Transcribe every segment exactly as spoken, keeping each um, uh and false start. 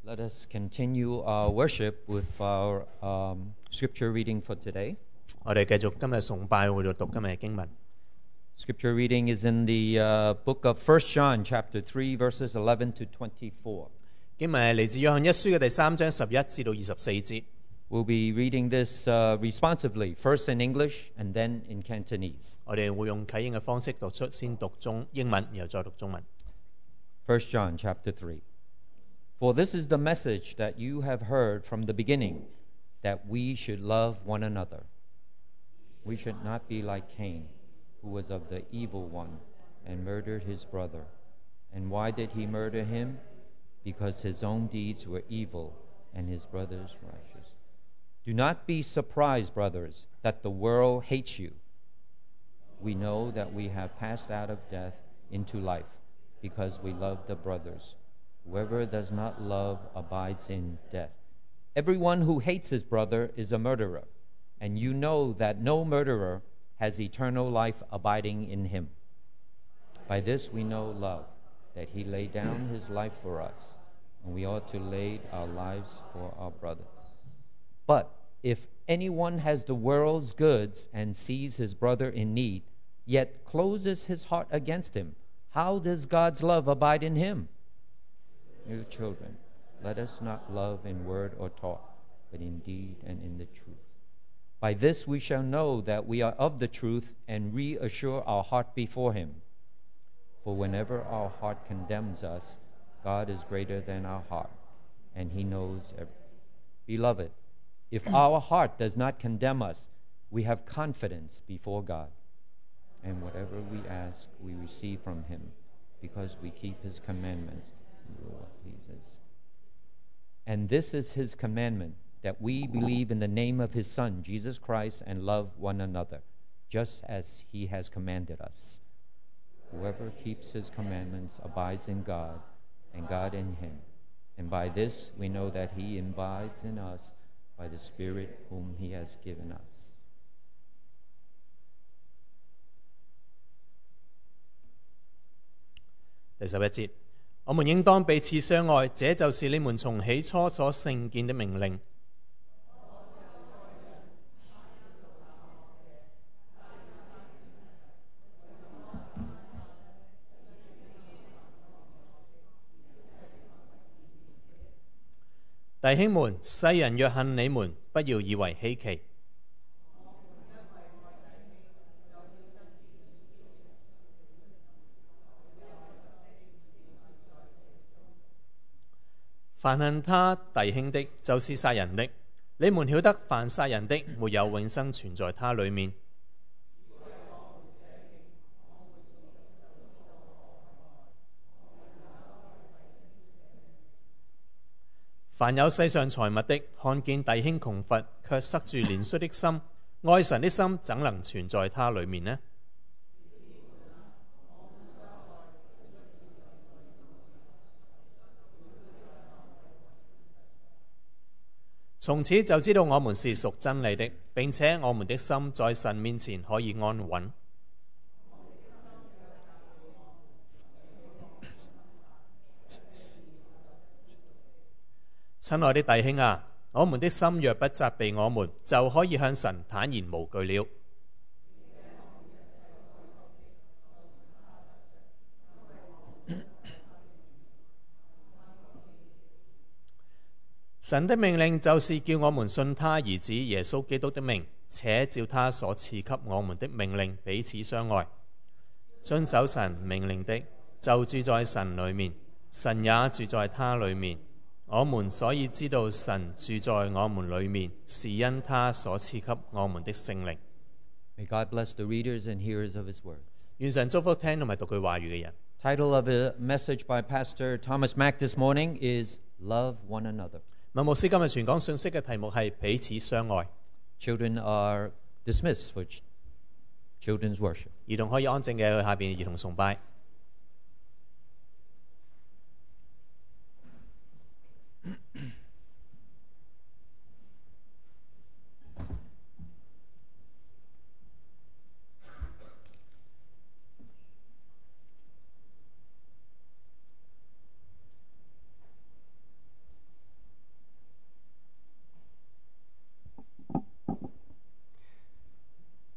Let us continue our worship with our um, scripture reading for today. 我哋繼續今日崇拜會度讀今日嘅經文。 Scripture reading is in the uh, book of First John, chapter three, verses eleven to twenty-four. 經文係嚟自約翰一書嘅第三章十一至到二十四節。 We'll be reading this uh, responsively, first in English and then in Cantonese. 我哋會用啟應嘅方式讀出，先讀中英文，然後再讀中文。 First John, chapter three. For this is the message that you have heard from the beginning, that we should love one another. We should not be like Cain, who was of the evil one and murdered his brother. And why did he murder him? Because his own deeds were evil and his brother's righteous. Do not be surprised, brothers, that the world hates you. We know that we have passed out of death into life because we love the brothers. Whoever does not love abides in death. Everyone who hates his brother is a murderer, and you know that no murderer has eternal life abiding in him. By this we know love, that he laid down his life for us, and we ought to lay our lives for our brother. But if anyone has the world's goods and sees his brother in need, yet closes his heart against him, how does God's love abide in him? Dear children, let us not love in word or talk, but in deed and in the truth. By this we shall know that we are of the truth and reassure our heart before him. For whenever our heart condemns us, God is greater than our heart, and he knows everything. Beloved, if our heart does not condemn us, we have confidence before God. And whatever we ask, we receive from him, because we keep his commandments and do what pleases. And this is his commandment, that we believe in the name of his Son, Jesus Christ, and love one another, just as he has commanded us. Whoever keeps his commandments abides in God, and God in him. And by this we know that he abides in us by the Spirit whom he has given us. 第十一節，我們應當彼此相愛，這就是你們從起初所聽見的命令。弟兄們，世人若恨你們，不要以為稀奇。凡恨他弟兄的，就是殺人的。你們曉得，凡殺人的，沒有永生存在他裏面。凡有世上財物的，看見弟兄窮乏，卻塞住憐恤的心，愛神的心怎能存在他裏面呢？從此就知道我們是屬真理的，並且我們的心在神面前可以安穩。親愛的弟兄啊，我們的心若不責備我們，就可以向神坦然無懼了。神的命令就是叫我們信他兒子耶穌基督的名，且照他所賜給我們的命令彼此相愛。遵守神命令的，就住在神裏面，神也住在他裏面。我們所以知道神住在我們裏面，是因他所賜給我們的聖靈。 May God bless the readers and hearers of his word. 願神祝福聽同埋讀佢話語嘅人。 Title of a message by Pastor Thomas Mack this morning is Love One Another. 麥牧師今日傳講信息嘅題目係彼此相愛。 Children are dismissed for ch- children's worship. 兒童可以安靜嘅去下邊兒童崇拜。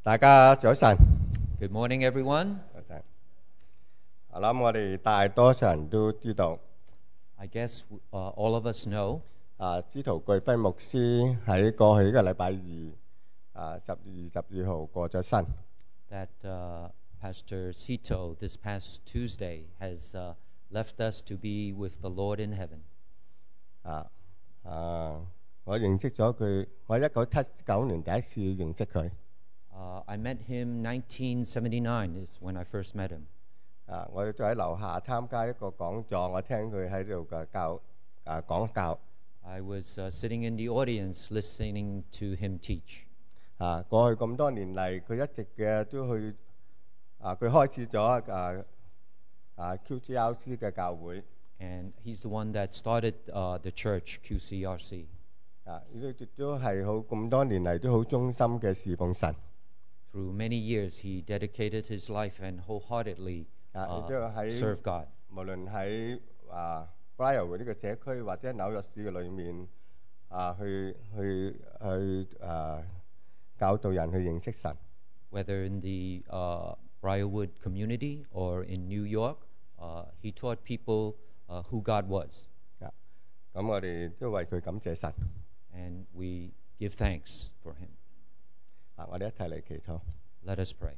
大家早晨， Good morning, everyone. 早晨。我諗我哋大多數人都知道， I guess uh, all of us know 啊，司徒巨輝牧師喺過去一個禮拜二，啊十月二十二號過咗身。 that uh, Pastor Sito this past Tuesday has uh, left us to be with the Lord in heaven. 啊啊，我認識咗佢，我一九七九年第一次認識佢。 Uh, I met him nineteen seventy-nine is when I first met him. 啊，我哋就喺樓下參加一個講座，我聽佢喺度嘅教啊講教。 I was uh, sitting in the audience listening to him teach. 啊，過去咁多年嚟，佢一直嘅都去啊，佢開始咗啊啊 Q C R C 嘅教會。 And he's the one that started uh, the church, Q C R C. 啊，呢啲都係好咁多年嚟都好忠心嘅侍奉神。 Through many years, he dedicated his life and wholeheartedly 啊， uh, 亦都喺 served God. 無論喺啊 Briarwood 呢個社區或者紐約市嘅裏面啊，去去去啊教導人去認識神。 Whether in the uh, Briarwood community or in New York, uh, he taught people uh, who God was. 啊，咁我哋都為佢感謝神。 And we give thanks for him. 啊，我哋一齊嚟祈禱。 Let us pray.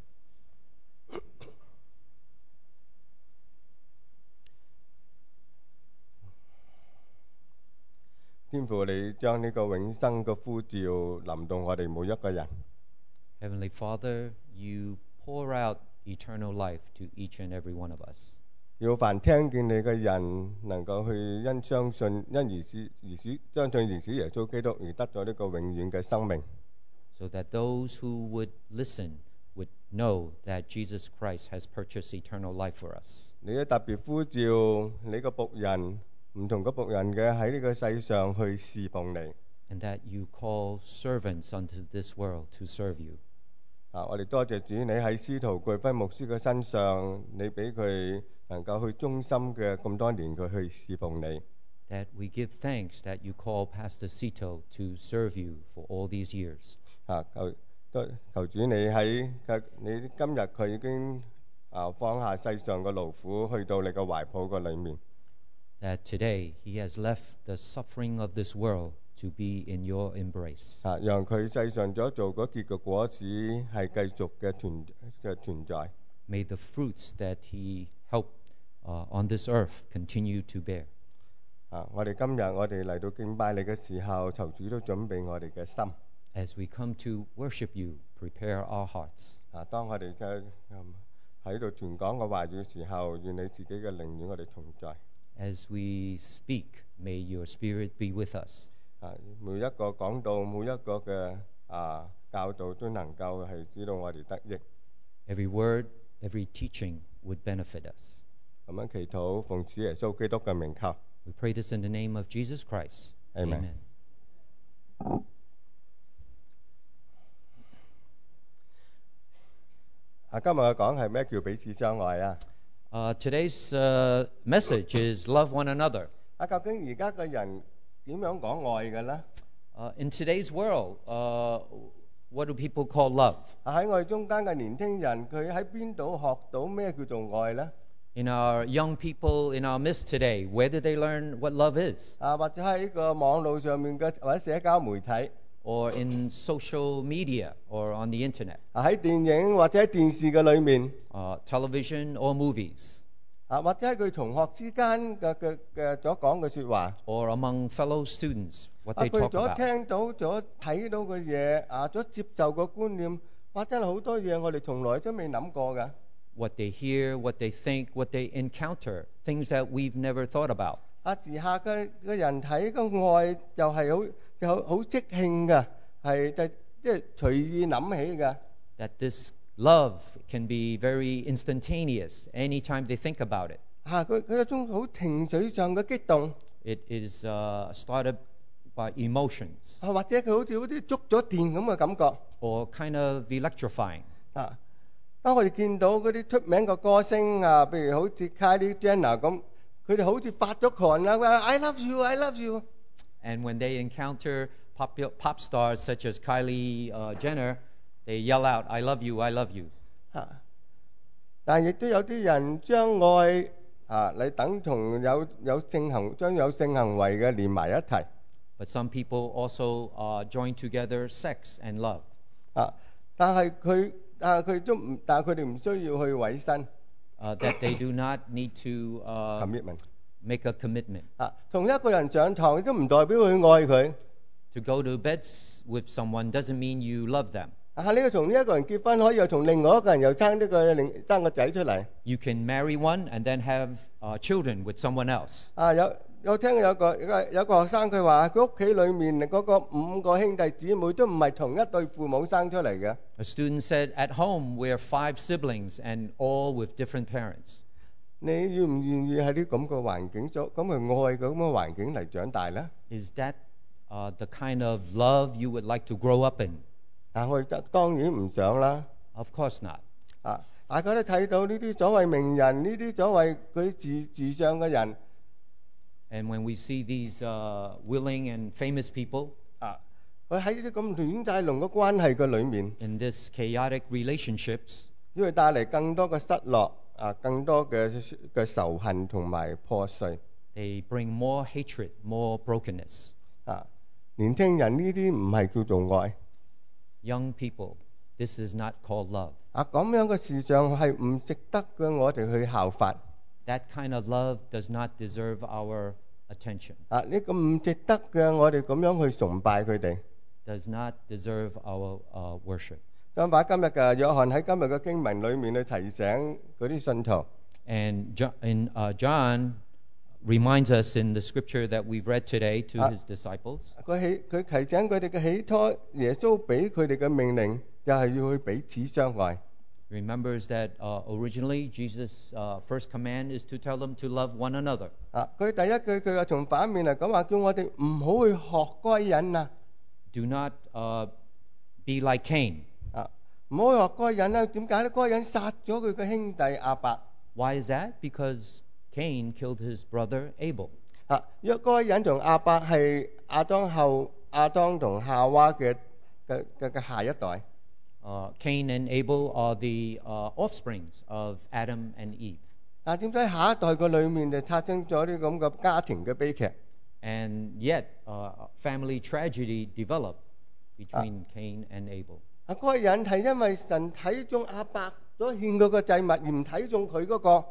天父，你將呢個永生嘅呼召臨到我哋每一個人。 Heavenly Father, you pour out eternal life to each and every one of us. 要凡聽見你嘅人，能夠去因相信因兒子兒子相信兒子耶穌基督而得咗呢個永遠嘅生命。 So that those who would listen would know that Jesus Christ has purchased eternal life for us. 你都特別呼召你個僕人，唔同嘅僕人嘅喺呢個世上去侍奉你。 And that you call servants unto this world to serve you. 啊，我哋多謝主，你喺司徒巨輝牧師嘅身上，你俾佢能夠去忠心嘅咁多年，佢去侍奉你。 That we give thanks that you call Pastor Sito to serve you for all these years. 啊，求多求主你喺你今日佢已經啊放下世上嘅勞苦，去到你嘅懷抱嘅裏面。 That today he has left the suffering of this world to be in your embrace. 啊，讓佢世上所做嗰結嘅果子係繼續嘅存嘅存在。 May the fruits that he helped uh, on this earth continue to bear. 啊，我哋今日我哋嚟到敬拜你嘅時候，求主都準備我哋嘅心。 As we come to worship you, prepare our hearts. 啊，當我哋嘅喺度傳講嘅話語嘅時候，願你自己嘅靈與我哋同在。 As we speak, may your spirit be with us. 啊，每一個講道，每一個嘅啊教導都能夠係知道我哋得益。 Every word, every teaching would benefit us. 咁樣祈禱，奉主耶穌基督嘅名求。 We pray this in the name of Jesus Christ. Amen. 啊，今日我講係咩叫彼此相愛啊？ Uh, today's uh, message is love one another. 啊，究竟而家嘅人點樣講愛嘅咧？ Uh, in today's world, uh, what do people call love? 啊，喺我哋中間嘅年輕人，佢喺邊度學到咩叫做愛咧？ In our young people in our midst today, where did they learn what love is? 啊，或者喺個網絡上面嘅或者社交媒體， Or in social media or on the internet, 啊喺電影或者喺電視嘅裏面， uh, television or movies, 啊或者喺佢同學之間嘅嘅嘅所講嘅説話， or among fellow students, what 啊 they 佢 talk 所 about. 聽到、所睇到嘅嘢，啊所接受嘅觀念，哇！真係好多嘢我哋從來都未諗過㗎。 What they hear, what they think, what they encounter, things that we've never thought about. 啊，時下嘅嘅人睇個愛又係好又好好即興㗎，係就即係隨意諗起㗎。 That this love can be very instantaneous anytime they think about it. 嚇佢佢有種好情緒上嘅激動， It is uh, started by emotions 啊或者佢好似好似觸咗電咁嘅感覺。 or kind of electrifying. 啊，當我哋見到嗰啲出名嘅歌星啊，譬如好似 Kylie Jenner 咁，佢哋好似發咗狂啦，話 I love you, I love you。 And when they encounter pop, pop stars such as Kylie uh, Jenner, They yell out, I love you, I love you. 嚇，但係亦都有啲人將愛啊嚟等同有有性行將有性行為嘅連埋一齊。 But some people also uh, join together sex and love. 啊，但係佢但係佢都唔，但係佢哋唔需要去委身 Uh, that they do not need to uh, commitment。 make a commitment. 啊，同一個人上床都唔代表佢愛佢。 To go to bed with someone doesn't mean you love them. 啊，呢個同呢一個人結婚，可以又同另外一個人又生呢個另生個仔出嚟。 You can marry one and then have uh, children with someone else. 啊，有有聽有個有個有個學生佢話，佢屋企裏面嗰個五個兄弟姊妹都唔係同一對父母生出嚟嘅。 A student said, at home we're five siblings and all with different parents. 你願唔願意喺啲咁嘅環境做咁去愛咁嘅環境嚟長大咧？ Is that uh, the kind of love you would like to grow up in? 但我哋當然唔想啦。 Of course not. 啊，大家都睇到呢啲所謂名人，呢啲所謂佢自自上嘅人。 And when we see these uh, willing and famous people 啊，佢喺呢啲咁亂晒龍嘅關係嘅裏面， in this chaotic relationships, 因為帶嚟更多嘅失落，啊，更多嘅嘅仇恨同埋破碎。 they bring more hatred, more brokenness. 啊，年輕人呢啲唔係叫做愛。 Young people, this is not called love. 啊，咁樣嘅事上係唔值得嘅，我哋去效法。 That kind of love does not deserve our attention, 啊，呢個唔值得嘅，我哋咁樣去崇拜佢哋。 does not deserve our uh, worship. 想把今日嘅約翰喺今日嘅經文裏面去提醒嗰啲信徒。 And Jo- in, uh, John reminds us in the scripture that we've read today to Ah. his disciples, 佢起佢提醒佢哋嘅起初，耶穌俾佢哋嘅命令就係要去彼此相愛。 remembers that uh, originally Jesus' uh, first command is to tell them to love one another. 啊，佢第一句佢話從反面嚟講話，叫我哋唔好去學該人啊， Do not uh, be like Cain. 啊，唔好去學該人啦。點解咧？該人殺咗佢嘅兄弟亞伯。 Why is that? Because Cain killed his brother Abel. 啊，若該人同亞伯係亞當後亞當同夏娃嘅嘅嘅嘅下一代。 Uh, Cain and Abel are the uh, offsprings of Adam and Eve. 但點解下一代嘅裏面就發生咗啲咁嘅家庭嘅悲劇？ And yet, uh, family tragedy developed between Cain and Abel. 啊，該人係因為神睇中亞伯所獻嗰個祭物，而唔睇中佢嗰個。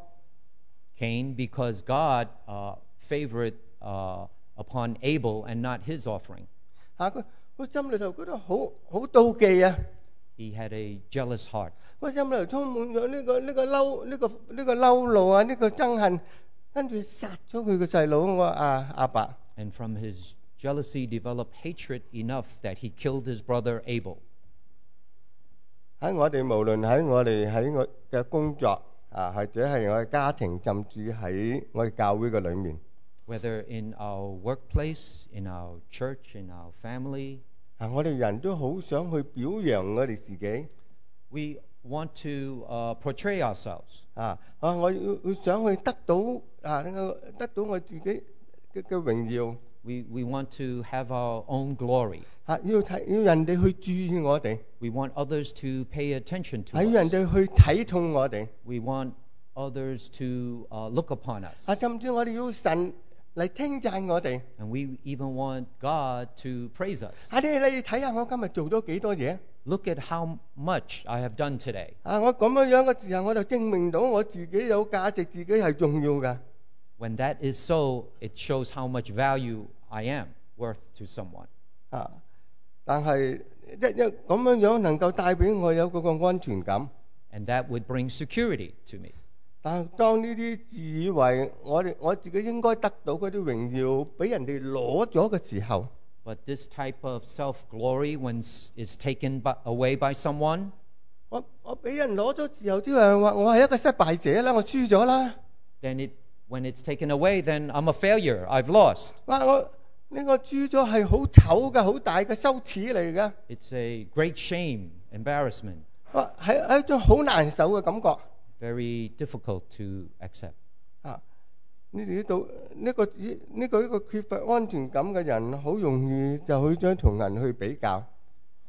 Cain, because God uh, favored uh, upon Abel and not his offering. 啊，佢佢心裏頭覺得好好妒忌啊！ He had a jealous heart. 佢心裏頭充滿咗呢個呢個嬲呢個呢個嬲怒啊，呢個憎恨，跟住殺咗佢個細佬我啊亞伯。 And from his jealousy developed hatred enough that he killed his brother Abel. 喺我哋無論喺我哋喺我嘅工作啊，或者係我嘅家庭，甚至喺我哋教會嘅裏面， Whether in our workplace, in our church, in our family, 啊，我哋人都好想去表揚我哋自己 we want to uh, portray ourselves. 啊啊！我要要想去得到啊呢個得到我自己嘅嘅榮耀 We, we want to have our own glory. 啊！要睇要人哋去注意我哋， We want others to pay attention to 係要人 us. 哋去睇重我哋 We want others to uh, look upon us. 啊！甚至我哋要神嚟稱讚我哋 And we even want God to praise us. 啊！你你睇下我今日做咗幾多嘢 Look at how much I have done today. 啊！我咁樣樣嘅時候，我就證明到我自己有價值，自己係重要㗎。 When that is so, it shows how much value I am worth to someone. 啊！但係一一咁樣樣能夠帶俾我有嗰個安全感。 And that would bring security to me. 但係當呢啲自以為我哋我自己應該得到嗰啲榮耀，俾人哋攞咗嘅時候， But this type of self-glory, when s- is taken by, away by someone, 我我俾人攞咗時候，啲人話我係一個失敗者啦，我輸咗啦。 then it, when it's taken away, then I'm a failure. I've lost. 哇！我呢個輸咗係好醜嘅，好大嘅羞恥嚟嘅。 It's a great shame, embarrassment, 哇！係係一種好難受嘅感覺 very difficult to accept. 啊！你哋呢度呢個呢個呢個缺乏安全感嘅人，好容易就去將同人去比較。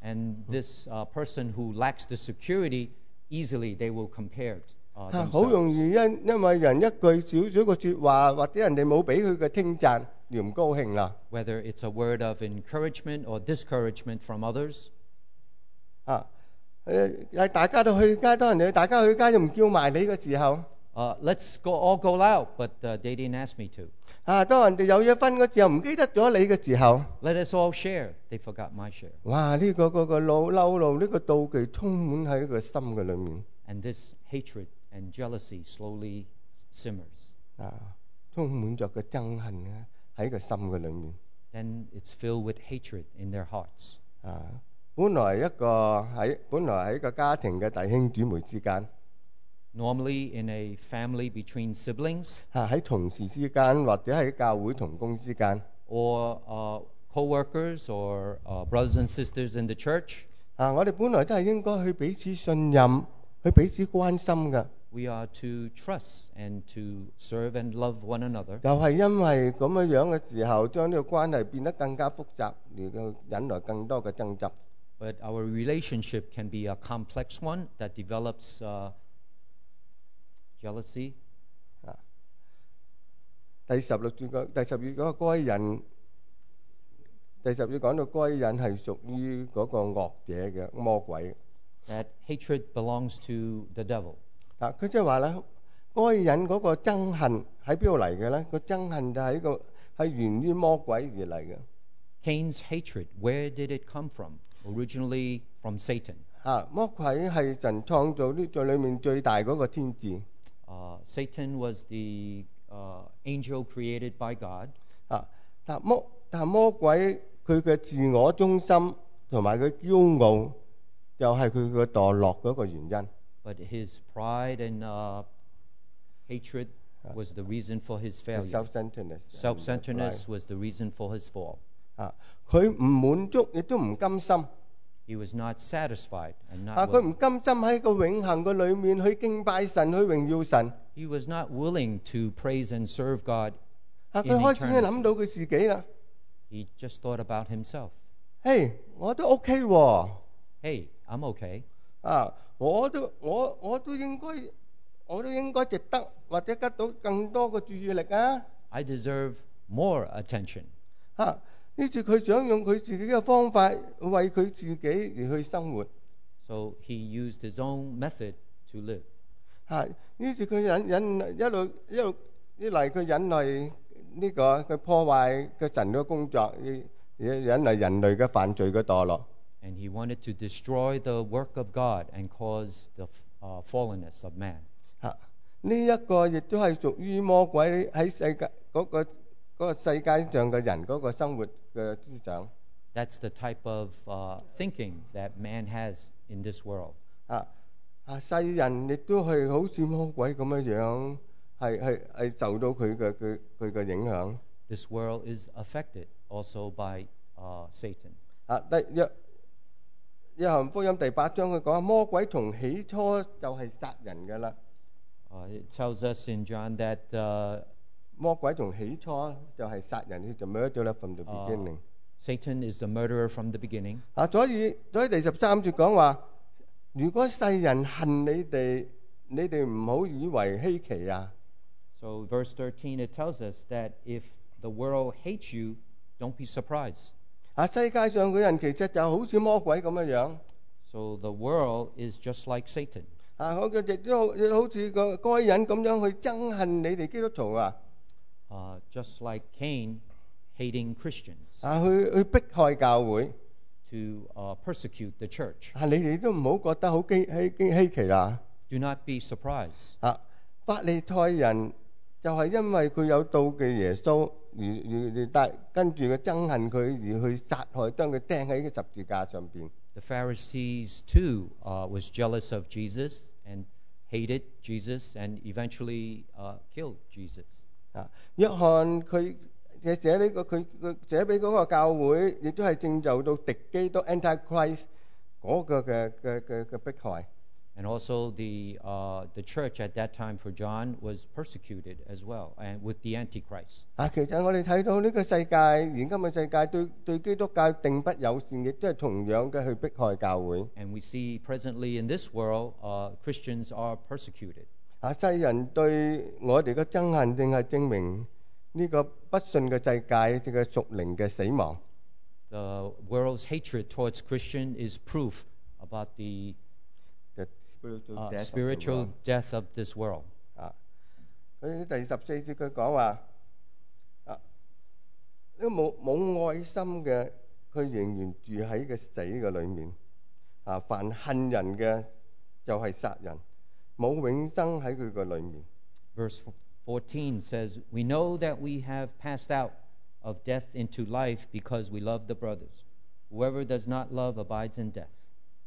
And this uh, person who lacks the security, easily they will compare uh, 嚇好容 themselves. 易因因為人一句少少個説話，或者人哋冇俾佢嘅稱讚，就唔高興啦。 Whether it's a word of encouragement or discouragement from others, 啊誒，大家都去街，當人哋大家去街就唔叫埋你嘅時候， uh, let's go all go out, but uh, they didn't ask me to. 啊，當人哋有嘢分嘅時候唔記得咗你嘅時候， Let us all share. They forgot my share. 哇！呢、個個個怒嬲怒呢個妒忌充滿喺呢個心嘅裏面， And this hatred and jealousy slowly simmers. 啊，充滿着個憎恨咧喺個心嘅裏面。 Then it's filled with hatred in their hearts. 啊，本來一個喺本來喺個家庭嘅弟兄姊妹之間， Normally, in a family between siblings 嚇喺同事之間，或者喺教會同工之間， or uh, co-workers or uh, brothers and sisters in the church, 啊，我哋本來都係應該去彼此信任，去彼此關心嘅。 we are to trust and to serve and love one another. 就係因為咁樣樣嘅時候，將呢個關係變得更加複雜，而到引來更多嘅爭執。 But our relationship can be a complex one that develops uh, jealousy. 第十六節講，第十節嗰個該人，第十節講到該人係屬於嗰個惡者嘅魔鬼。 That hatred belongs to the devil. 啊，佢即係話咧，該人嗰個憎恨喺邊度嚟嘅咧？個憎恨就係個係源於魔鬼而嚟嘅。 Cain's hatred, where did it come from? Originally from Satan. 啊，魔鬼係神創造呢在裏面最大嗰個天使。 Uh, Satan was the uh, angel created by God. 啊，但魔但魔鬼佢嘅自我中心同埋佢驕傲，又係佢嘅墮落嗰個原因。 But his pride and uh, hatred was the reason for his failure. self-centeredness Self-centeredness was the reason for his fall. 啊，佢唔滿足，亦都唔甘心。 He was not satisfied and 啊， not 佢 willing. 唔甘心喺個永恆嘅裏面去敬拜神，去榮耀神。 He was not willing to praise and serve God. 啊， In 佢開始去 eternity. 諗到佢自己啦。 He just thought about himself. 嘿，我都 OK 喎。 Hey, I'm okay. 啊，我都我我都應該我都應該值得或者得到更多嘅注意力啊！ I deserve more attention. 啊，呢次佢想用佢自己嘅方法為佢自己而去生活。 So he used his own method to live. 啊，呢次佢引引一路一路一嚟，佢引嚟呢個佢破壞嘅神嘅工作，引引嚟人類嘅犯罪嘅墮落。 And he wanted to destroy the work of God and cause the uh, fallenness of man. 嚇，呢一個亦都係屬於魔鬼喺世界嗰個嗰個世界上嘅人嗰個生活嘅思想。 That's the type of uh, thinking that man has in this world. 啊啊！世人亦都係好似魔鬼咁樣樣，係係係受到佢嘅佢佢嘅影響。 This world is affected also by uh, Satan. 啊，第約約翰福音第八章佢講，魔鬼從起初就係殺人㗎啦。 Uh, it tells us in John that uh, 魔鬼從起初就係殺人，佢就 murder from the 啊 beginning。 Satan is the murderer from the beginning. 啊，所以所以第十三節講話，如果世人恨你哋，你哋唔好以為稀奇啊！ So verse thirteen, it tells us that if the world hates you, don't be surprised. 啊，世界上嘅人其實就好似魔鬼咁樣樣。 So the world is just like Satan. 啊，我嘅亦都好好似個該人咁樣去憎恨你哋基督徒啊！ Uh, just like Cain hating Christians, 啊，去去迫害教會。 to uh, persecute the church. 啊，你哋都唔好覺得好稀稀稀奇啦！ Do not be surprised. 啊，法利賽人就係因為佢有妒忌耶穌，而而而帶跟住佢憎恨佢，而去殺害，將佢釘喺個十字架上邊。 The Pharisees too uh, was jealous of Jesus and hated Jesus and eventually uh, killed Jesus. 啊，約翰佢嘅寫呢個佢佢寫俾嗰個教會，亦都係正就到敵基督 Antichrist 嗰個嘅嘅嘅嘅迫害。 And also the, uh, the church at that time for John was persecuted as well, and with the Antichrist. 啊，其實我哋睇到呢個世界，現今嘅世界對對基督教定不友善，亦都係同樣嘅去迫害教會。 And we see presently in this world, uh, Christians are persecuted. 啊，世人對我哋嘅憎恨，正係證明呢個不信嘅世界嘅屬靈嘅死亡。 The world's hatred towards Christian is proof about the The spiritual uh, death of the spiritual world. death of this world. 啊，佢第十四節佢講話啊，呢個冇冇愛心嘅，佢仍然住喺個死嘅裏面。啊，凡恨人嘅就係殺人，冇永生喺佢個裏面。 Verse fourteen says, "We know that we have passed out of death into life because we love the brothers. Whoever does not love abides in death."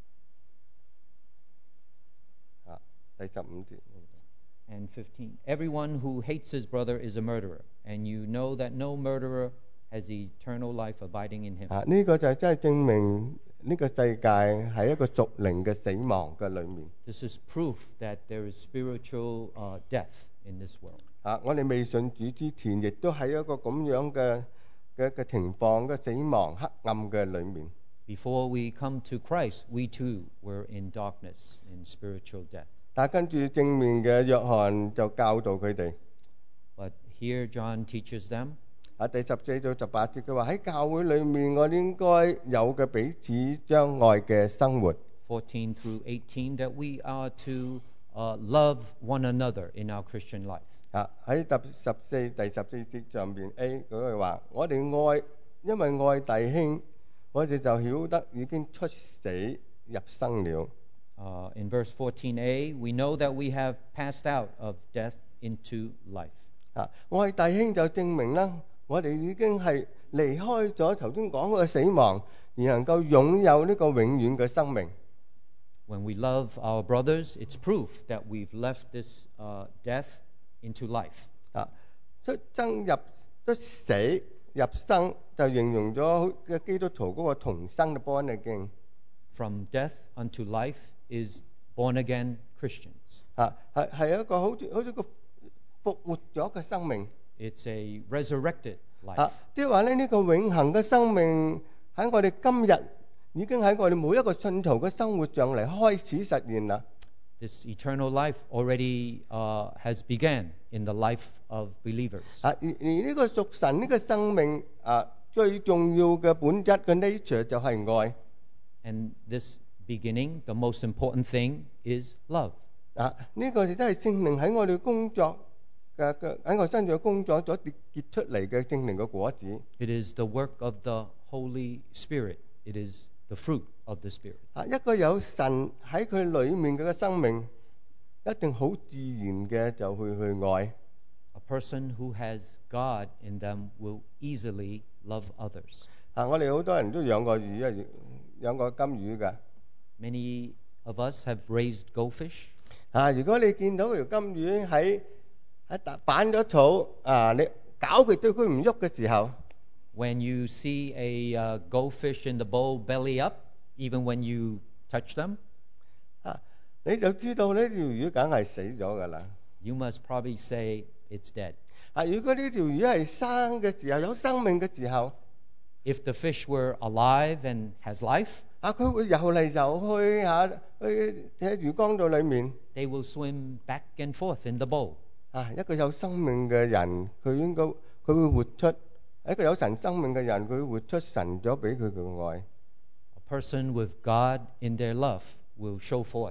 啊，第十五節。 And fifteen, "Everyone who hates his brother is a murderer, and you know that no murderer has eternal life abiding in him." 啊，呢個就真係證明呢個世界係一個屬靈嘅死亡嘅裏面。 This is proof that there is spiritual uh, death in this world. 啊，我哋未信主之前，亦都喺一個咁樣嘅嘅嘅情況嘅死亡黑暗嘅裏面。 Before we come to Christ, we too were in darkness, in spiritual death. 但係跟住正面嘅約翰就教導佢哋。 But here John teaches them, 啊，第十四到十八節佢話喺教會裏面，我應該有嘅彼此相愛嘅生活。 fourteen through eighteen, that we are to uh, love one another in our Christian life. 啊，喺第十四第十四節上邊 A 嗰句話，我哋愛，因為愛弟兄，我哋就曉得已經出死入生了。 Uh, in verse fourteen a, we know that we have passed out of death into life. 啊，愛弟兄就證明啦，我哋已經係離開咗頭先講嘅死亡，而能夠擁有呢個永遠嘅生命。 When we love our brothers, it's proof that we've left this uh, death into life. 啊，出生入出死入生，就形容咗嘅基督徒嗰個同生嘅 born again。 From death unto life is born again Christians. 啊，係係一個好似好似個復活咗嘅生命。 It's a resurrected 啊 life.， 即係話咧，呢個永恆嘅生命喺我哋今日已經喺我哋每一個信徒嘅生活上嚟開始實現啦。 This eternal life already uh, has begun in the life of believers. 啊，而而呢個屬神呢個生命啊，最重要嘅本質嘅 nature 就係愛。 And this beginning, the most important thing is love. 啊，呢個亦都係聖靈喺我哋工作嘅嘅喺我身上工作咗結結出嚟嘅聖靈嘅果子。 It is the work of the Holy Spirit. It is the fruit of the Spirit. 啊，一個有神喺佢裏面嘅生命，一定好自然嘅就會去愛。 A person who has God in them will easily love others. 啊，我哋好多人都養過魚啊，養過金魚㗎。 Many of us have raised goldfish. 啊，如果你見到條金魚喺喺打板咗肚啊，你搞佢對佢唔喐嘅時候， When you see a uh, goldfish in the bowl belly up, even when you touch them, 啊，你就知道呢條魚梗係死咗㗎啦。 you must probably say it's dead. 啊，如果呢條魚係生嘅時候，有生命嘅時候， If the fish were alive and has life, 啊，佢會游嚟游去嚇，去喺魚缸度裡面。 they will swim back and forth in the bowl. 啊，一個有生命嘅人，佢應該佢會活出一個有神生命嘅人，佢會活出神咗俾佢嘅愛。 A person with God in their love will show forth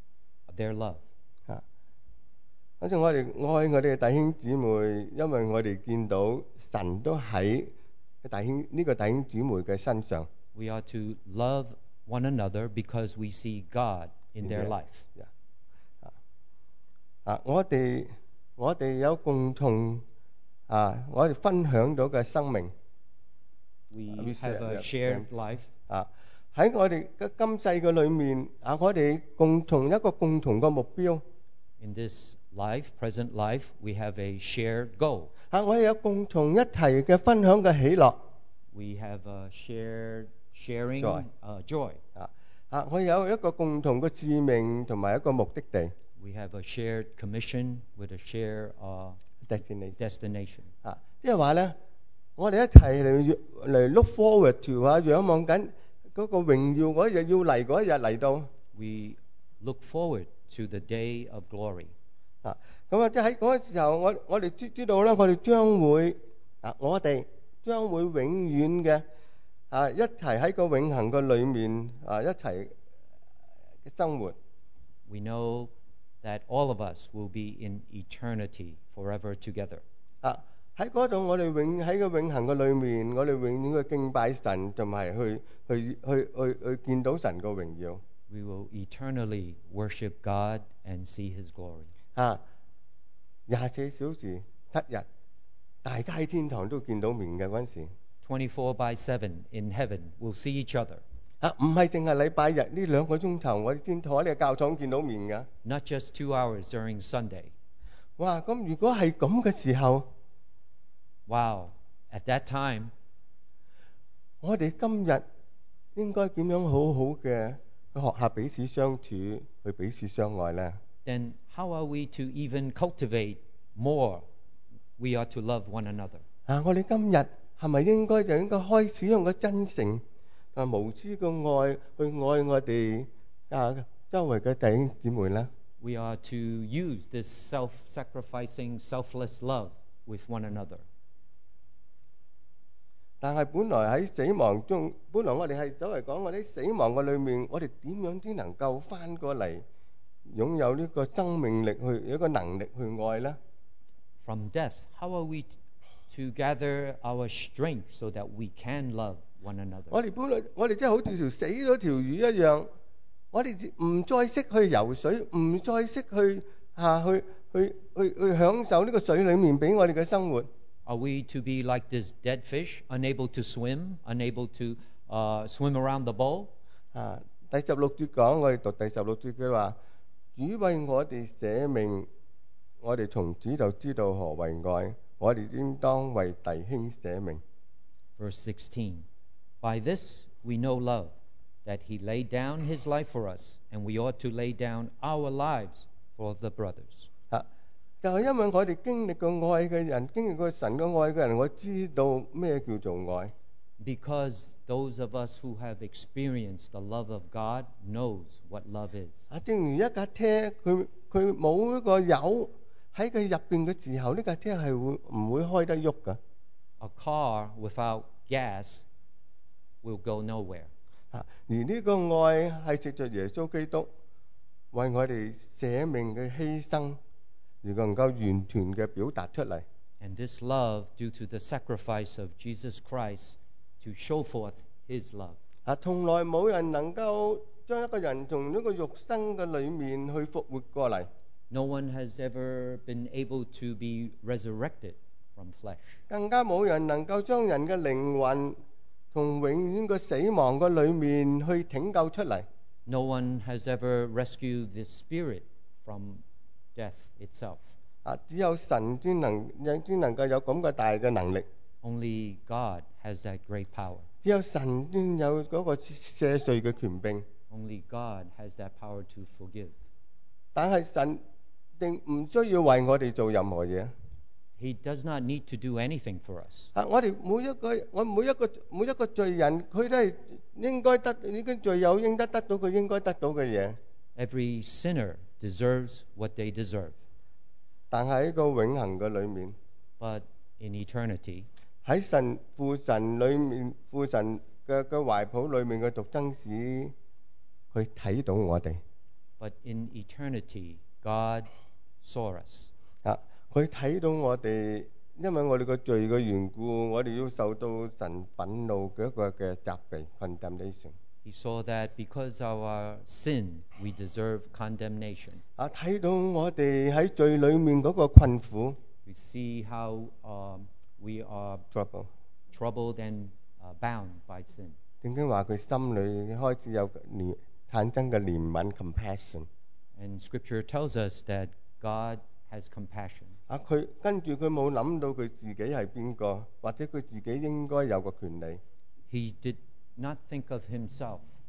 their love. 啊，跟住我哋愛我哋嘅弟兄姊妹，因為我哋見到神都喺弟兄呢個弟兄姊妹嘅身上。 We are to love one another because we see God in their life. 啊，我哋我哋有共同啊，我哋分享到嘅生命。 We We have share- a yeah, shared same. life. 啊，喺我哋嘅今世嘅裏面啊，我哋共同一個共同嘅目標。 In this life, present life, we have a shared goal. 啊，我哋有共同一齊嘅分享嘅喜樂。 We have a shared sharing Joy. Uh, joy. 啊， 啊，我有一個共同嘅使命同埋一個目的地 We have a shared commission with a shared uh, destination destination. 啊，即係話咧，我哋一齊嚟嚟 look forward to 啊，仰望緊嗰個榮耀嗰日要嚟嗰一日嚟到 We look forward to the day of glory. 啊，咁啊即係喺嗰個時候，我我哋知知道咧，我哋將會啊，我哋將會永遠嘅啊一齊喺個永恆嘅裏面啊一齊嘅生活。 We know that all of us will be in eternity forever together. 啊！喺嗰度，我哋永喺個永恆嘅裏面，我哋永遠去敬拜神，同埋去去去去去見到神嘅榮耀。 We will eternally worship God and see His glory. 啊！廿四小時七日，大家喺天堂都見到面嘅嗰陣時。 twenty-four by seven in heaven, we'll see each other. 啊！唔係淨係禮拜日呢兩個鐘頭，我哋先坐喺呢個教堂見到面㗎。 Not just two hours during Sunday. 哇！咁如果係咁嘅時候， Wow, at that time, 我哋今日應該點樣好好嘅去學下彼此相處，去彼此相愛呢？ then how are we to even cultivate more? We are to love one another. 啊！我哋今日係咪應該就應該開始用個真誠啊無私嘅愛去愛我哋啊周圍嘅弟兄姊妹呢？ We are to use this self-sacrificing, selfless love with one another. 但係本來喺死亡中，本來我哋係走嚟講，我哋喺死亡嘅裏面，我哋點樣先能夠翻過嚟擁有呢個生命力去，有一個能力去愛呢？ From death, how are we t- to gather our strength so that we can love one another? 我哋本來我哋真係好似條死咗條魚一樣，我哋唔再識去游水，唔再識去下去去去去享受呢個水裡面俾我哋嘅生活。 Are we to be like this dead fish, unable to swim, unable to uh, swim around the bowl? 啊，第十六節講，我哋讀第十六節佢話：主為我哋捨命，我哋從此就知道何為愛。我哋應當為弟兄捨命。 Verse sixteen. By this we know love, that he laid down his life for us, and we ought to lay down our lives for the brothers. 啊，就係因為我哋經歷過愛嘅人，經歷過神嘅愛嘅人，我知道咩叫做愛。 Because those of us who have experienced the love of God knows what love is. 啊，正如一架車，佢佢冇一個油喺佢入邊嘅時候，呢架車係會唔會開得喐㗎？ A car without gas will go nowhere. 啊，而呢個愛係藉着耶穌基督為我哋捨命嘅犧牲，而能夠完全嘅表達出嚟。 And this love, due to the sacrifice of Jesus Christ, to show forth his love. 啊，從來冇人能夠將一個人從呢個肉身嘅裏面去復活過嚟。 No one has ever been able to be resurrected from flesh. 更加冇人能夠將人嘅靈魂從永遠嘅死亡嘅裏面去拯救出嚟。 No one has ever rescued the spirit from death itself. 啊，只有神先能先能夠有咁嘅大嘅能力， Only God has that great power. 只有神先有嗰個赦罪嘅權柄。 Only God has that power to forgive. 但係神定唔需要為我哋做任何嘢。 He does not need to do anything for us. 啊，我哋每一個我每一個每一個罪人，佢都係應該得呢個罪有應得得到佢應該得到嘅嘢。 Every sinner deserves what they deserve. 但係喺個永恆嘅裏面， But in eternity, 喺神父神裏面，父神嘅嘅懷抱裏面嘅獨生子，佢睇到我哋。 but in eternity, God saw us. 啊，佢睇到我哋，因為我哋個罪嘅緣故，我哋要受到神憤怒嘅一個嘅責備 condemnation。 He saw that because of our sin, we deserve condemnation. 啊，睇到我哋喺罪裏面嗰個困苦 We see how um, we are trouble。 troubled and uh, bound by sin. 正經話佢心裏開始有憐產生嘅憐憫 compassion。 And Scripture tells us that God has compassion. 啊，佢跟住佢冇諗到佢自己係邊個，或者佢自己應該有個權利。 He did not think of himself.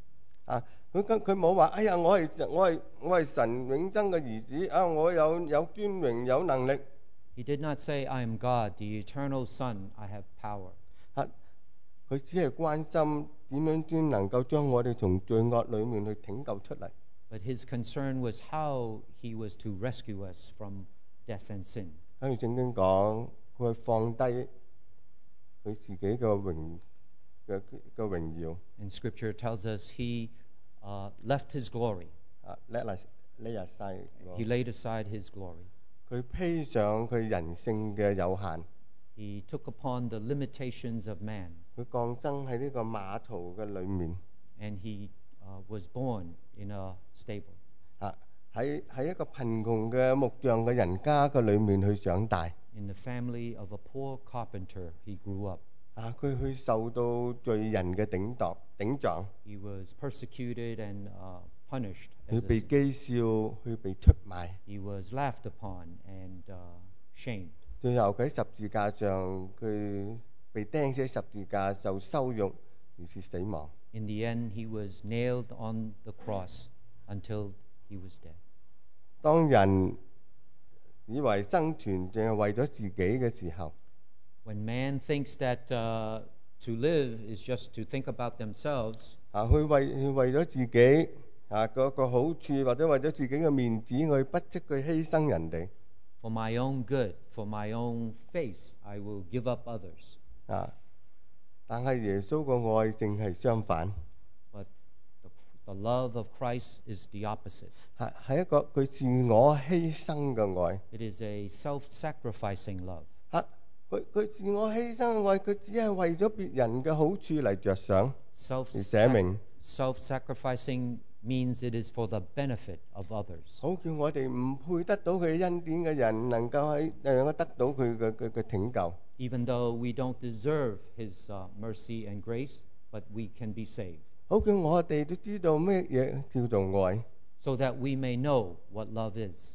啊，佢跟佢冇話，哎呀，我係我係我係神永生嘅兒子啊，我有有尊榮有能力。 He did not say, I am God, the eternal Son, I have power. 啊，佢只係關心點樣先能夠將我哋從罪惡裡面去拯救出嚟。 But his concern was how he was to rescue us from death and sin. 跟住聖經講，佢放低佢自己嘅榮嘅嘅榮耀。 And Scripture tells us he uh, left his glory. 啊，叻啦，呢日晒。 He laid aside his glory. 佢披上佢人性嘅有限， He took upon the limitations of man, 佢降生喺呢個馬槽嘅裏面。 and he uh, was born in a stable. 啊，喺喺一個貧窮嘅木匠嘅人家嘅裏面去長大。 In the family of a poor carpenter, he grew up. 啊，佢去受到罪人嘅頂撞頂撞， He was persecuted and uh, punished. 佢 As 被 a, 譏笑，去被出賣， he was laughed upon and uh, shamed. 最後佢喺十字架上，佢被釘死喺十字架，受羞辱，而是死亡。 In the end, he was nailed on the cross until he was dead. 當人以為生存淨係為咗自己嘅時候， When man thinks that uh, to live is just to think about themselves, 啊，去為去為咗自己啊嗰個好處，或者為咗自己嘅面子，我不惜去犧牲人哋 for my own good, for my own face, I will give up others. 啊。但係耶穌個愛正係相反， But the, the love of Christ is the opposite. 係係一個佢自我犧牲嘅愛。 It is a self-sacrificing love. 嚇，佢佢自我犧牲嘅愛，佢只係為咗別人嘅好處嚟着想 Self 而捨命， self-sacrificing means it is for the benefit of others. 好叫我哋唔配得到佢恩典嘅人，能夠喺能夠得到佢嘅嘅嘅拯救。 Even though we don't deserve his uh, mercy and grace, but we can be saved. 好叫我哋都知道咩嘢叫做愛。 So that we may know what love is.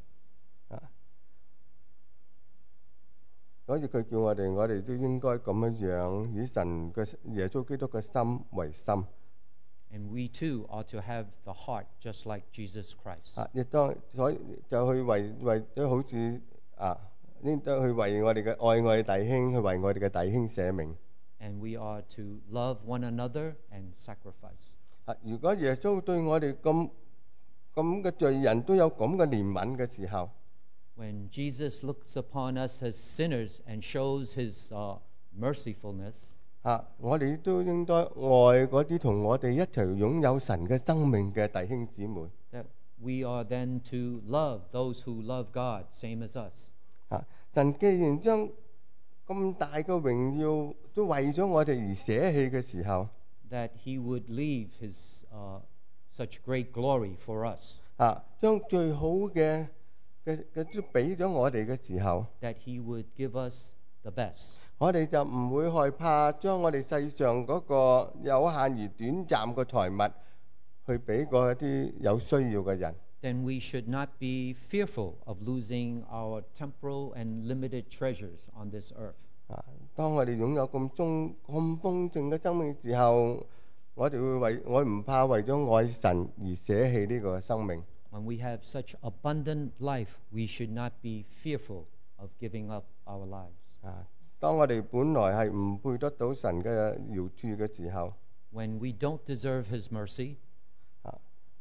所以佢叫我哋，我哋都應該咁樣樣，以神嘅耶穌基督嘅心為心。 And we too ought to have the heart just like Jesus Christ. 啊，亦當所以就去為為咗好似啊，應當去為我哋嘅愛我哋弟兄，去為我哋嘅弟兄捨命。 And we are to love one another and sacrifice. 啊，如果耶穌對我哋咁咁嘅罪人都有咁嘅憐憫嘅時候， When Jesus looks upon us as sinners and shows his uh, mercifulness, 啊，我哋都應該愛嗰啲同我哋一齊擁有神嘅生命嘅弟兄姊妹。 that we are then to love those who love God, same as us. 啊，神既然將咁大嘅榮耀都為咗我哋而捨棄嘅時候， That he would leave his uh, such great glory for us. 啊，將最好嘅嘅嘅都俾咗我哋嘅時候， That he would give us the best. 我哋就唔會害怕將我哋世上嗰個有限而短暫嘅財物去俾嗰一啲有需要嘅人。 Then we should not be fearful of losing our temporal and limited treasures on this earth. 啊，當我哋擁有咁豐咁豐盛嘅生命嘅時候，我哋會為我唔怕為咗愛神而捨棄呢個生命。 When we have such abundant life, we should not be fearful of giving up our lives. 啊，當我哋本來係唔配得到神嘅饒恕嘅時候， When we don't deserve his mercy, 啊，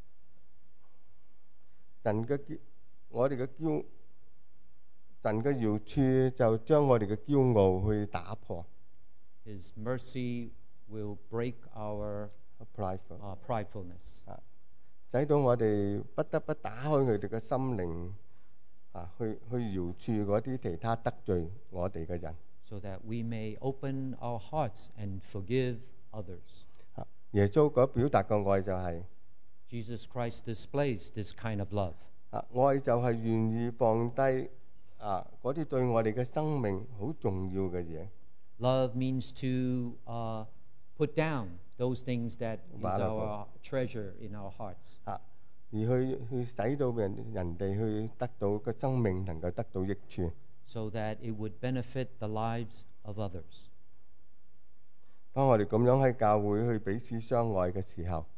神嘅驕我哋嘅驕神嘅饒恕就將我哋嘅驕傲去打破。 his mercy will break our prideful uh, pridefulness. 啊，使到我哋不得不打開佢哋嘅心靈啊，去去饒恕嗰啲其他得罪我哋嘅人。 So that we may open our hearts and forgive others. 啊，耶穌嗰表達嘅愛就係、 Jesus Christ displays this kind of love. 啊，愛就係願意放低啊嗰啲對我哋嘅生命好重要嘅嘢。 Love means to uh, put down those things that is Valuable. our treasure in our hearts, 啊，而去去使到人人哋去得到個生命能夠得到益處。 so that it would benefit the lives of others. 當我哋咁樣喺教會去彼此相愛嘅時候，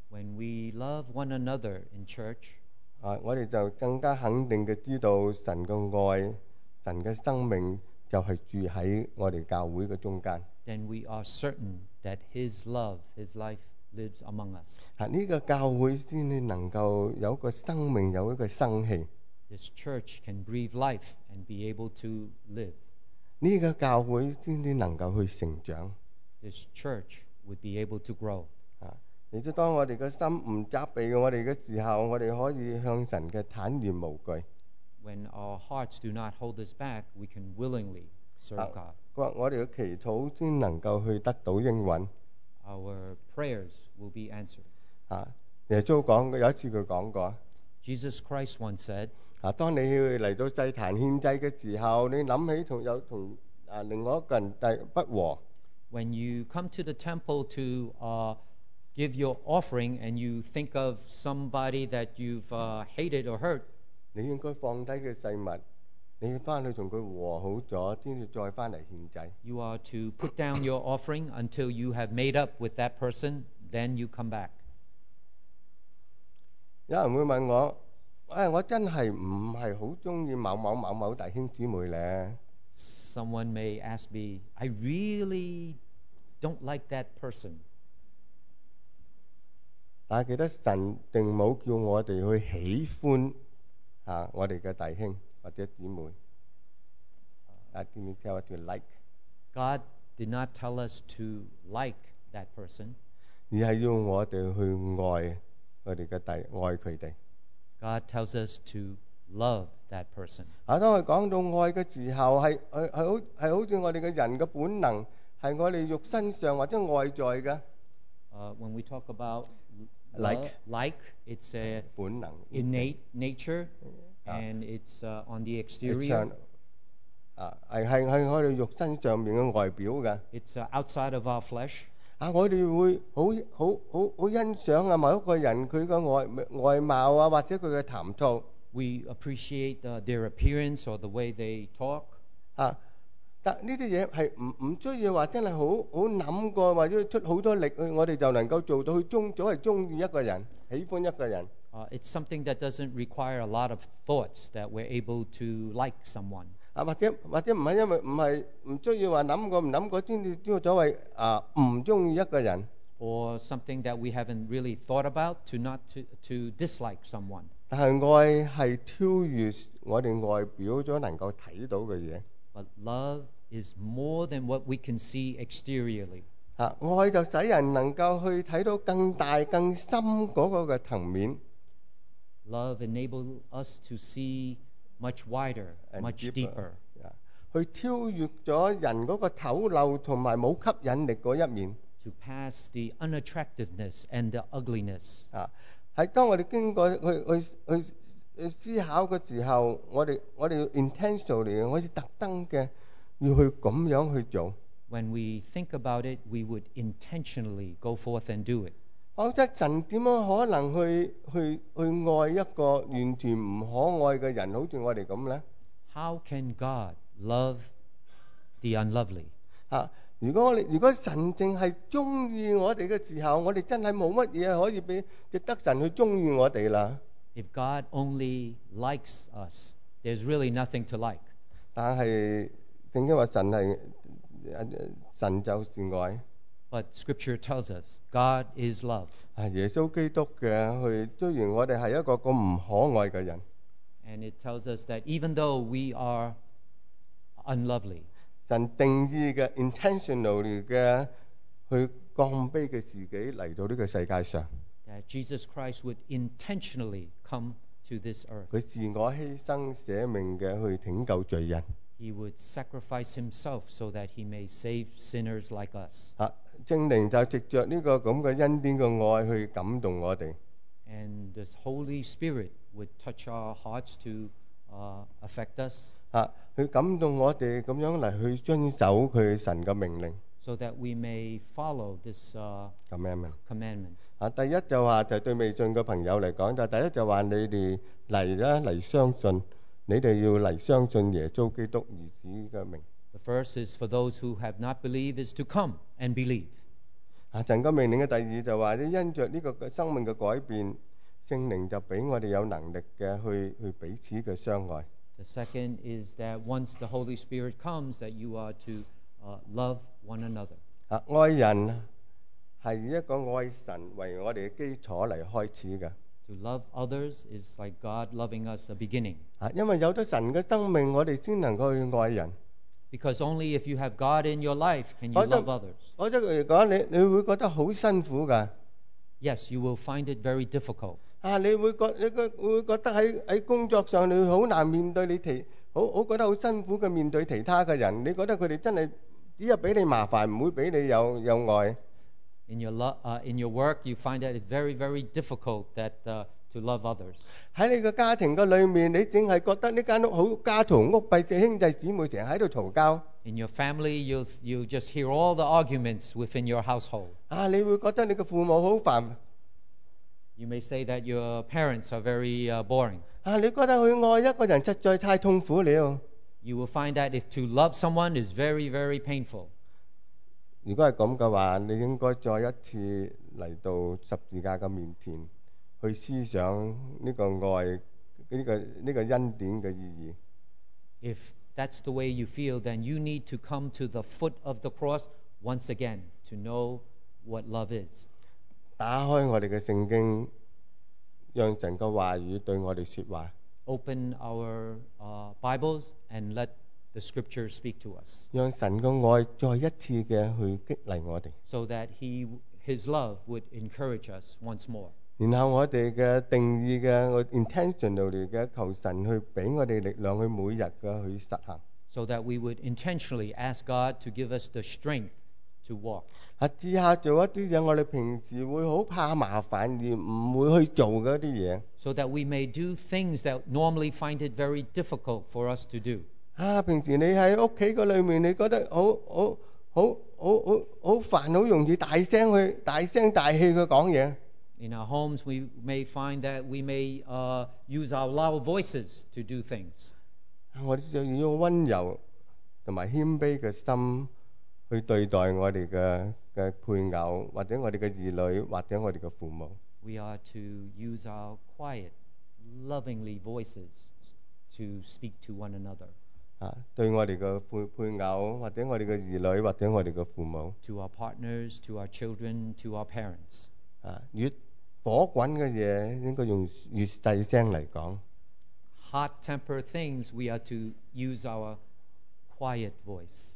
When we love one another in church, 啊，我哋就更加肯定嘅知道神嘅愛、神嘅生命就係住喺我哋教會嘅中間。 then we are certain that His love, His life lives among us. 啊，呢、個教會先至能夠有一個生命，有一個生氣。 This church can breathe life and be able to live. 呢、個教會先至能夠去成長。 This church would be able to grow. 啊，亦都當我哋嘅心唔責備我哋嘅時候，我哋可以向神嘅坦然無懼。 When our hearts do not hold us back, we can willingly serve 啊 God. 佢話我哋嘅祈禱先能夠去得到應允。 Our prayers will be answered. 啊，耶穌講過有一次佢講過。 Jesus Christ once said, 啊，當你去嚟到祭壇獻祭嘅時候，你諗起同有同啊另外一個人第不和， when you come to the temple to uh, give your offering and you think of somebody that you've uh, hated or hurt, 你應該放低嘅祭物，你要翻去同佢和好咗，先至再翻嚟獻祭。 you are to put down your offering until you have made up with that person, then you come back. 有人會問我：，誒，我真係唔係好中意某某某某弟兄姊妹咧。 Someone may ask me, I really don't like that person. 但係記得神定冇叫我哋去喜歡啊我哋嘅弟兄或者姊妹。I didn't tell us to like， God did not tell us to like that person. 而係要我哋去愛我哋嘅弟，愛佢哋。 God tells us to love that person. 啊，當我講到愛嘅時候，係係係好係好似我哋嘅人嘅本能，係我哋肉身上或者外在嘅 Uh, when we talk about Like. love, like, it's a 本能。 innate nature, and it's uh, on the 上 exterior. 啊，係係係我哋肉身上面嘅外表嘅。 It's uh, outside of our flesh. 啊，我哋會好好好好欣賞啊某一個人佢嘅外外貌啊，或者佢嘅談吐 We appreciate uh, their appearance or the way they talk. 啊。但呢啲嘢係唔唔需要話真係好好諗過，或者出好多力去，我哋就能夠做到去中，總係中意一個人，喜歡一個人。 Uh, it's something that doesn't require a lot of thoughts that we're able to like someone. 啊，或者或者唔係因為唔係唔需要話諗過唔諗過先至知道所謂啊唔中意一個人。 Or something that we haven't really thought about to not to, to dislike someone. 但係愛係超越我哋外表所能夠睇到嘅嘢。 But love is more than what we can see exteriorly. 啊，愛就使人能夠去睇到更大更深嗰個嘅層面。 Love enables us to see much wider, And much deeper. 啊，去超越咗人嗰個醜陋同埋冇吸引力嗰一面。 To pass the unattractiveness and the ugliness. 啊，喺當我哋經過去去去去思考嘅時候，我哋我哋要 intentionally，我哋特登嘅要去咁樣去做。 When we think about it, we would intentionally go forth and do it. 否則神點樣可能去去去愛一個完全唔可愛嘅人，好似我哋咁咧？ How can God love the unlovely? 啊！如果我哋如果神淨係中意我哋嘅時候，我哋真係冇乜嘢可以俾值得神去中意我哋啦。 If God only likes us, there's really nothing to like. 但係正經話神係神就是愛。 But Scripture tells us God is love. 啊！耶穌基督嘅去，雖然我哋係一個咁唔可愛嘅人， And it tells us that even though we are unlovely, 神定義嘅 intentionally 嘅去降卑嘅自己嚟到呢個世界上， that Jesus Christ would intentionally come to this earth. 佢自我犧牲捨命嘅去拯救罪人。 He would sacrifice himself so that he may save sinners like us. 啊！聖靈就藉着呢個咁嘅恩典嘅愛去感動我哋。 And the Holy Spirit would touch our hearts to uh, affect us 啊！去感動我哋咁樣嚟去遵守佢神嘅命令。 so that we may follow this uh, 咁樣明 commandment. 啊！第一就話就對未信嘅朋友嚟講，就第一就話你哋嚟啦嚟相信，你哋要嚟相信耶穌基督兒子嘅名。 The first is for those who have not believed is to come and believe. 啊，神嘅命令嘅第二就話，你因着呢個嘅生命嘅改變，聖靈就俾我哋有能力嘅去去彼此嘅相愛。 The second is that once the Holy Spirit comes, that you are to uh, love one another. 啊，愛人係以一個愛神為我哋嘅基礎嚟開始嘅。 To love others is like God loving us a beginning. 啊，因為有咗神嘅生命，我哋先能夠去愛人。 Because only if you have God in your life can you Có chứ- love others. 我即係嚟講，你你會覺得好辛苦㗎。 Yes, you will find it very difficult. 啊，你會覺你個會覺得喺喺工作上你好難面對你其好好覺得好辛苦嘅面對其他嘅人。你覺得佢哋真係只係俾你麻煩，唔會俾你有有愛。 In your, lo- uh, in your work, you find that it's very, very difficult that, uh, to love others. 喺你個家庭嘅裏面，你淨係覺得呢間屋好家嘈屋閉，隻兄弟姊妹成日喺度嘈交。 In your family, you'll, you'll just hear all the arguments within your household. 啊，你會覺得你嘅父母好煩。 You may say that your parents are very uh, boring. 啊，你覺得去愛一個人實在太痛苦了。 You will find that if to love someone is very, very painful. 如果係咁嘅話，你應該再一次嚟到十字架嘅面前，去思想呢個愛呢、個呢、個恩典嘅意義。 If that's the way you feel, then you need to come to the foot of the cross once again to know what love is. 打開我哋嘅聖經，讓神嘅話語對我哋説話， Open our uh, Bibles and let the Scripture speak to us, 讓神嘅愛再一次嘅去激勵我哋。 so that He, His love would encourage us once more. 然後我哋嘅定義嘅我 intentionally 嘅求神去俾我哋力量去每日嘅去實行。 So that we would intentionally ask God to give us the strength to walk. 啊，試下做一啲嘢，我哋平時會好怕麻煩而唔會去做嘅一啲嘢。 So that we may do things that normally find it very difficult for us to do. 啊，平時你喺屋企嘅裏面，你覺得好好好好好好煩，好容易大聲去大聲大氣去講嘢。 In our homes, we may find that we may uh, use our loud voices to do things. 啊，我哋就要用温柔同埋謙卑嘅心去對待我哋嘅嘅配偶，或者我哋嘅兒女，或者我哋嘅父母。 We are to use our quiet, lovingly voices to speak to one another, 啊，對我哋嘅配配偶，或者我哋嘅兒女，或者我哋嘅父母。 to our partners, to our children, to our parents. 啊，越火滾嘅嘢應該用越細聲嚟講。 Hot-tempered things, we are to use our quiet voice.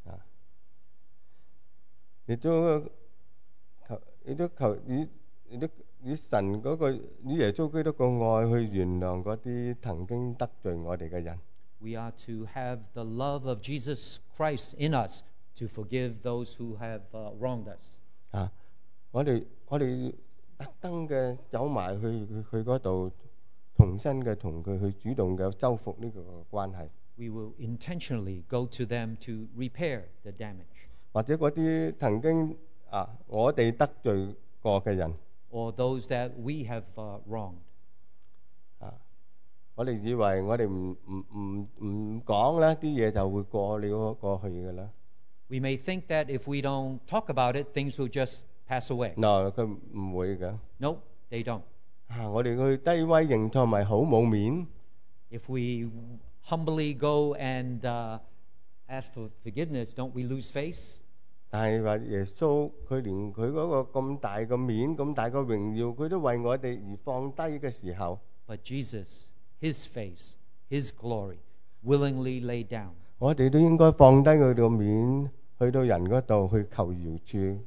亦都求，亦都求以，亦都以神嗰個以耶穌基督個愛去原諒嗰啲曾經得罪我哋嘅人。 We are to have the love of Jesus Christ in us to forgive those who have uh, wronged us. 啊，我哋我哋特登嘅走埋去去去嗰度，重新嘅同佢去主動嘅修復呢個關係， We will intentionally go to them to repair the damage. 或者嗰啲曾經啊我哋得罪過嘅人。 Or those that we have uh, wronged. 啊！我哋以為我哋唔唔唔唔講咧，啲嘢就會過了過去嘅啦。 We may think that if we don't talk about it, things will just pass away. no，佢唔會嘅。 No, they don't. 啊！我哋去低威認錯，咪好冇面。 If we humbly go and uh, ask for forgiveness, don't we lose face? 但係話耶穌，佢連佢嗰個咁大個面、咁大個榮耀，佢都為我哋而放低嘅時候， But Jesus, His face, His glory, willingly laid down. 我哋都應該放低佢個面，去到人嗰度去求饒恕。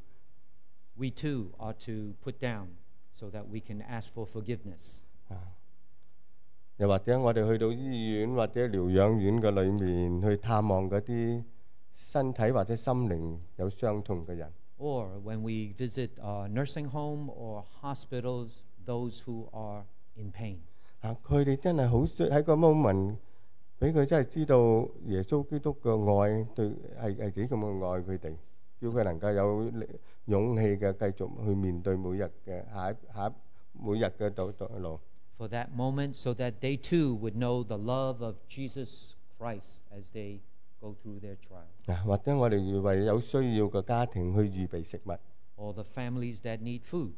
We too are to put down so that we can ask for forgiveness. 又或者我哋去到醫院或者療養院嘅裏面去探望嗰啲身體或者心靈有傷痛嘅人。 Or when we visit a nursing home or hospitals, those who are in pain. 啊！佢哋真係好需喺個 moment 俾佢真係知道耶穌基督嘅愛對係係幾咁嘅愛佢哋，叫佢能夠有力勇氣嘅繼續去面對每日嘅下一下一每日嘅道道路。 For that moment, so that they too would know the love of Jesus Christ as they go through their trial. 啊，或者我哋為有需要嘅家庭去預備食物。 or the families that need food.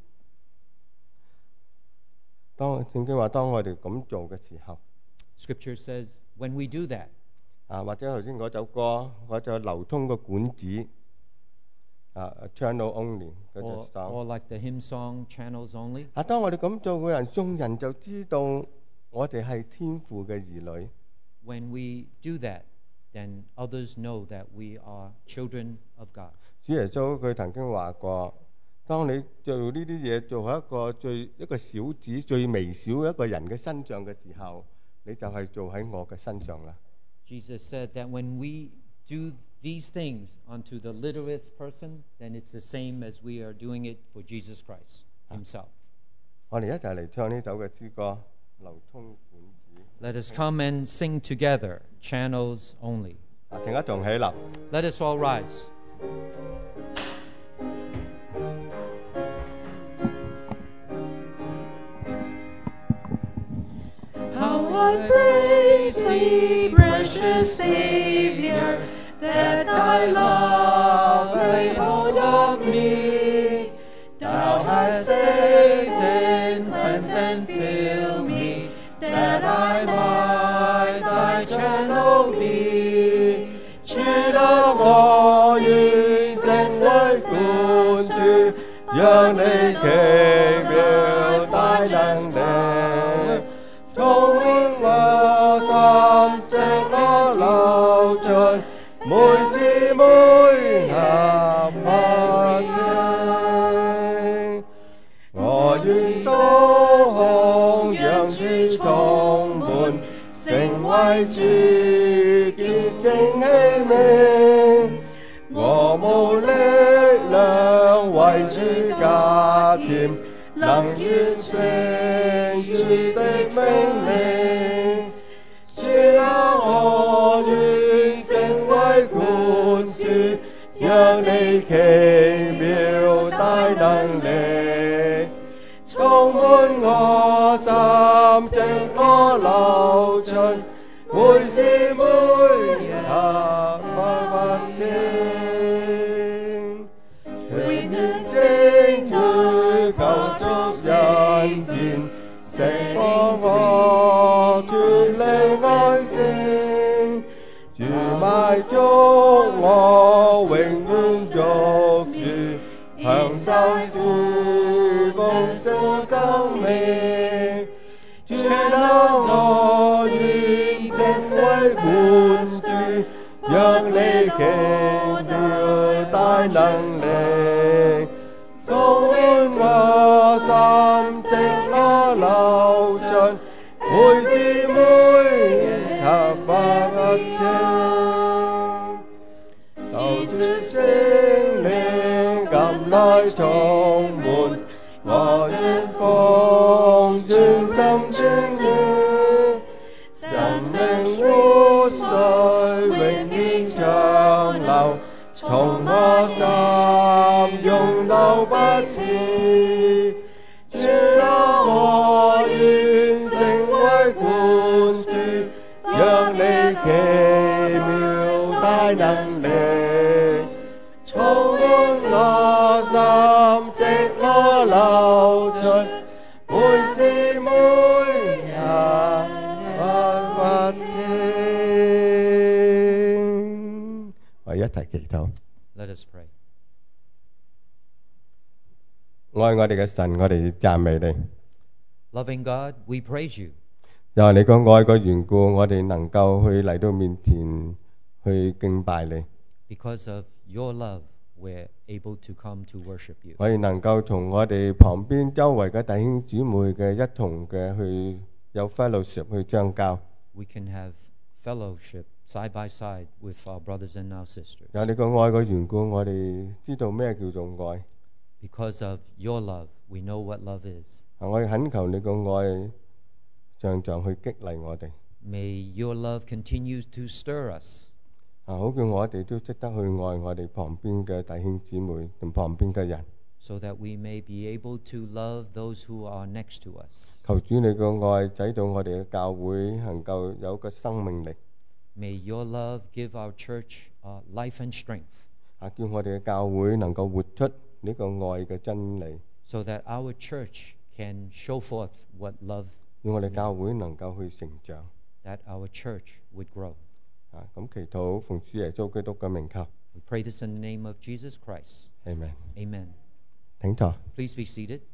當聖經話，當我哋咁做嘅時候， Scripture says when we do that, 啊，或者頭先嗰首歌嗰隻流通嘅管子，啊 channel only 嗰 or, 隻 or 手。 like the hymn song, channels only. 啊，當我哋咁做嘅人，眾人就知道我哋係天父嘅兒女。 When we do that, then others know that we are children of God. 主耶穌佢曾經話過：當你做呢啲嘢做喺一個最一個小子、最微小一個人嘅身上嘅時候，你就係做喺我嘅身上啦。 Jesus said that when we do these things unto the littlest person, then it's the same as we are doing it for Jesus Christ himself. 我哋一齊嚟唱呢首嘅詩歌《流通管子》。 Let us come and sing together, channels only. 啊，停一同起立。 Let us all rise. How I praise thee, precious Savior, that thy love lay hold of me. Thou hast saved and cleansed and filled me, that I might thy channel be. 主啊，我願成為管主，讓你奇妙大能力充滿我心，使我流盡，每時每刻不停。我願都好讓主充滿，成為主潔淨器皿。我無力量為主加添，能完成主的命令。主啊，我願成為管主，讓你奇妙大能力充滿我心，直我流盡，每時每刻不停。永遠聖主救贖人間，釋放我脫離愛性，主埋葬我永遠捉住，享受主豐盛生命。主啊，我願成為管主，讓你奇妙大能力充滿我心，直我流盡，每時每刻不停。求主聖靈今來充滿，我願奉全心全意，生命活水永遠長流，從我心湧流不止。主啊，我願成為管主，讓你奇妙大能力充滿我心，直我流盡，每時每刻不停。我一齊祈禱。 Let us pray. 愛我哋嘅神，我哋讚美你。 Loving God, we praise you. 又係你個愛嘅緣故，我哋能夠去嚟到面前去敬拜你。 Because of your love, we're able to come to worship you. 我哋能夠同我哋旁邊周圍嘅弟兄姊妹嘅一同嘅去有 fellowship 去相交。 We can have fellowship side by side with our brothers and our sisters. 有你個愛嘅緣故，我哋知道咩叫做愛。 Because of your love, we know what love is. 啊，我哋懇求你個愛常常去激勵我哋。 May your love continue to stir us. 啊，好叫我哋都識得去愛我哋旁邊嘅弟兄姊妹同旁邊嘅人。 so that we may be able to love those who are next to us. 求主你個愛使到我哋嘅教會能夠有個生命力， May your love give our church uh, life and strength, 啊，叫我哋嘅教會能夠活出呢個愛嘅真理， so that our church can show forth what love, 讓我哋教會能夠去成長。 that our church would grow. 啊，咁祈禱奉主耶穌基督嘅名求 We pray this in the name of Jesus Christ. ，Amen。 Amen. 請坐。 Please be seated.